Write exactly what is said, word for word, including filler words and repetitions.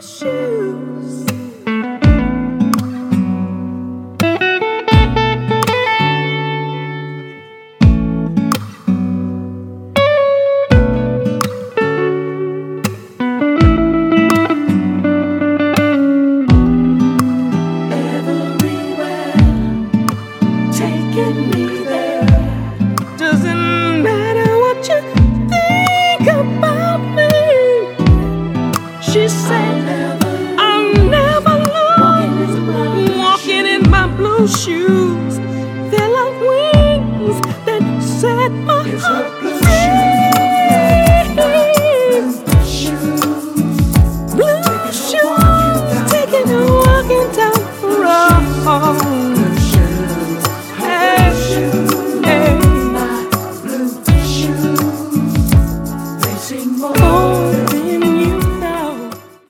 shoes. Everywhere, taking me there. Doesn't matter what you think about me. She said, I'll never lose, walking in my blue shoes.